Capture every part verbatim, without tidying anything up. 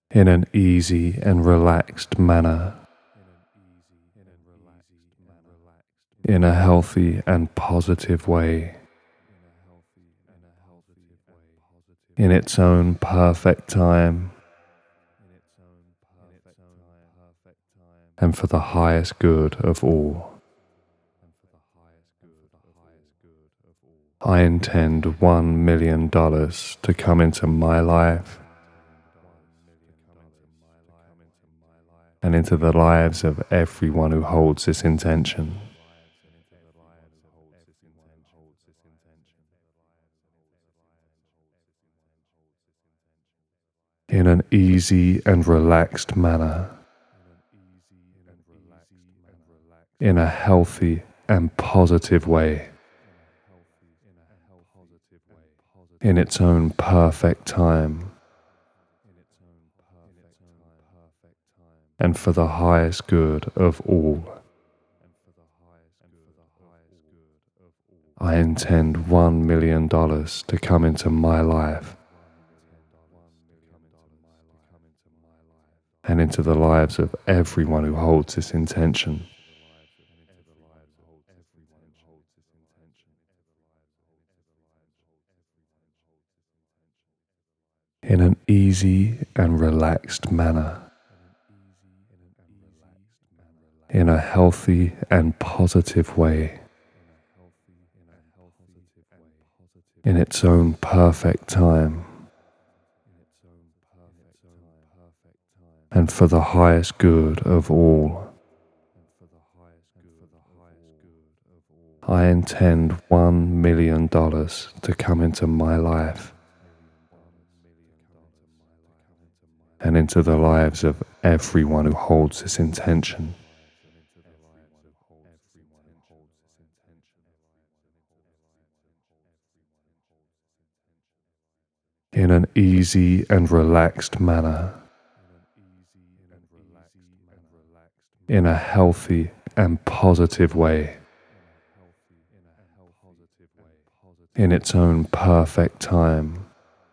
in an easy and relaxed manner, in a healthy and positive way, in its own perfect time, and for the highest good of all. I intend one million dollars to come into my life and into the lives of everyone who holds this intention. In an easy and relaxed manner, in a healthy and positive way, in its own perfect time, and for the highest good of all. I intend one million dollars to come into my life and into the lives of everyone who holds this intention. In an easy and relaxed manner, in a healthy and positive way, in its own perfect time, and for the highest good of all. I intend one million dollars to come into my life and into the lives of everyone who holds this intention. In an easy and relaxed manner, in a healthy and positive way, in its own perfect time,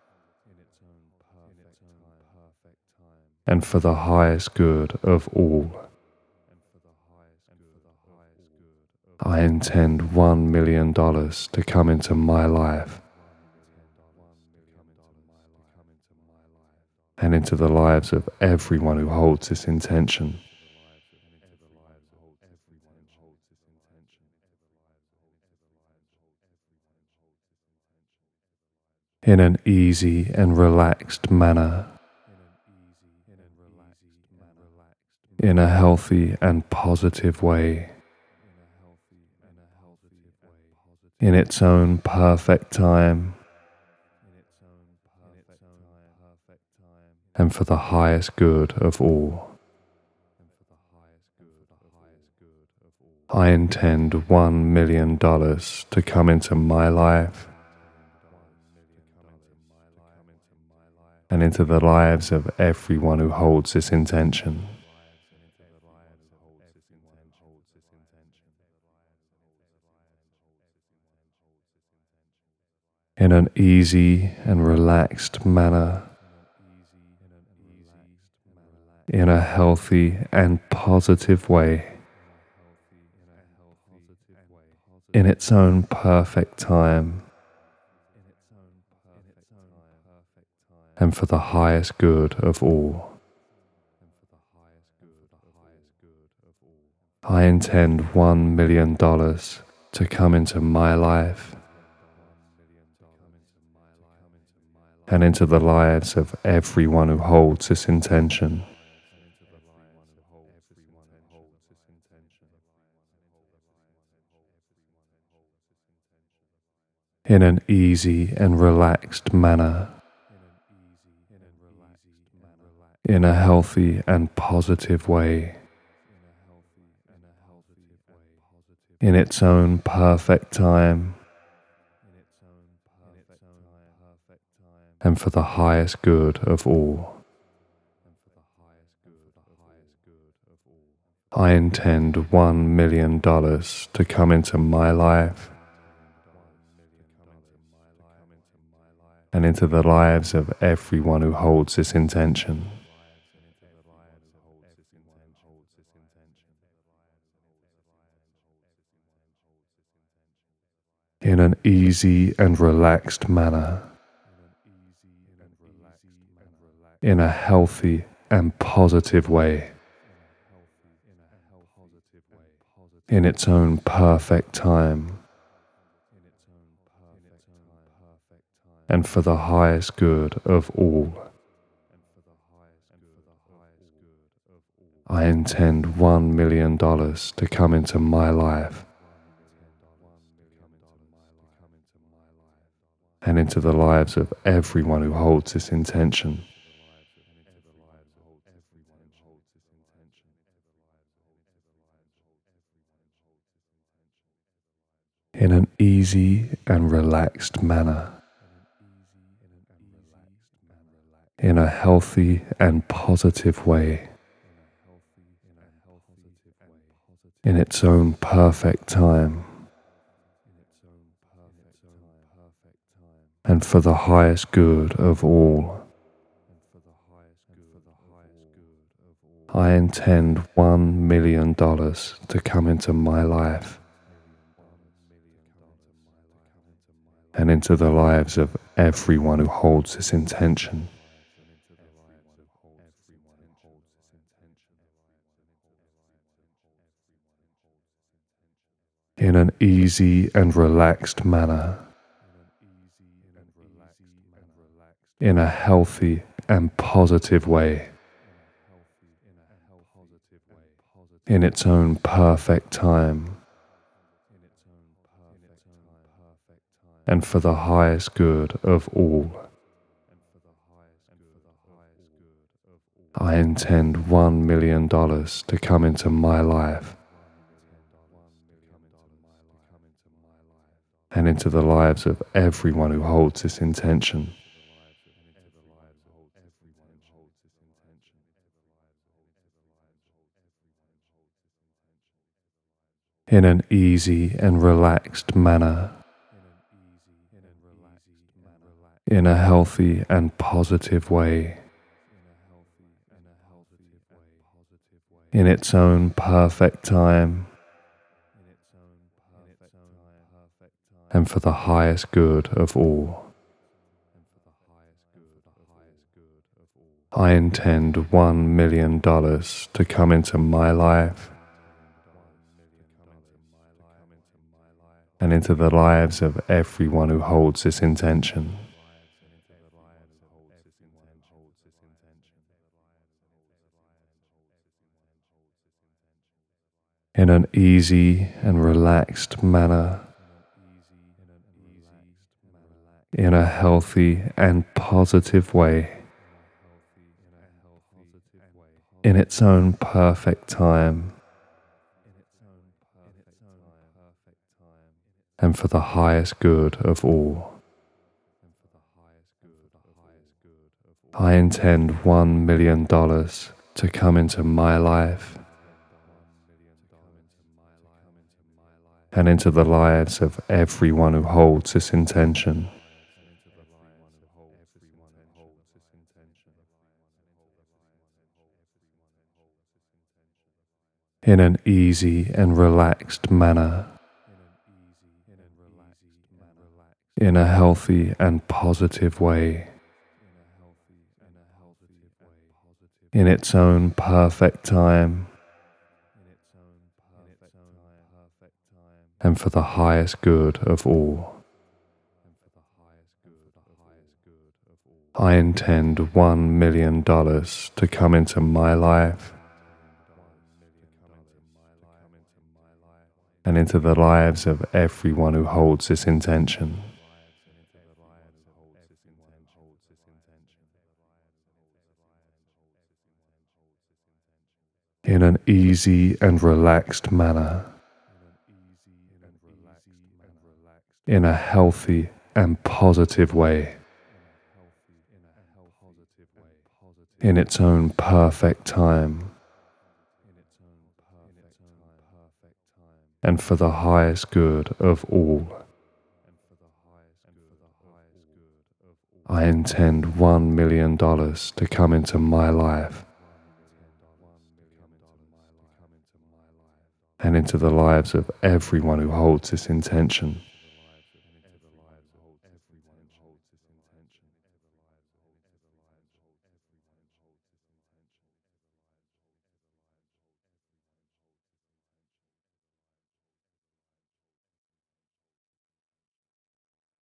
and for the highest good of all. I intend one million dollars to come into my life and into the lives of everyone who holds this intention. In an easy and relaxed manner, in a healthy and positive way, in its own perfect time, and for the highest good of all. I intend one million dollars to come into my life and into the lives of everyone who holds this intention. In an easy and relaxed manner, in a healthy and positive way, in its own perfect time, and for the highest good of all. I intend one million dollars to come into my life and into the lives of everyone who holds this intention. In an easy and relaxed manner, in a healthy and positive way, in its own perfect time, and for the highest good of all. I intend one million dollars to come into my life and into the lives of everyone who holds this intention. in an easy and relaxed manner, in a healthy and positive way, in its own perfect time, and for the highest good of all. I intend one million dollars to come into my life and into the lives of everyone who holds this intention. In an easy and relaxed manner, in a healthy and positive way, in its own perfect time, and for the highest good of all. I intend one million dollars to come into my life and into the lives of everyone who holds this intention. In an easy and relaxed manner, in a healthy and positive way, in its own perfect time, and for the highest good of all. I intend one million dollars to come into my life and into the lives of everyone who holds this intention. In an easy and relaxed manner, in a healthy and positive way, in its own perfect time, and for the highest good of all. I intend one million dollars to come into my life and into the lives of everyone who holds this intention. In an easy and relaxed manner, in a healthy and positive way, in its own perfect time, and for the highest good of all. I intend one million dollars to come into my life and into the lives of everyone who holds this intention. In an easy and relaxed manner, in a healthy and positive way, in its own perfect time, and for the highest good of all. I intend one million dollars to come into my life and into the lives of everyone who holds this intention. In an easy and relaxed manner, in a healthy and positive way, in its own perfect time, and for the highest good of all. I intend one million dollars to come into my life and into the lives of everyone who holds this intention.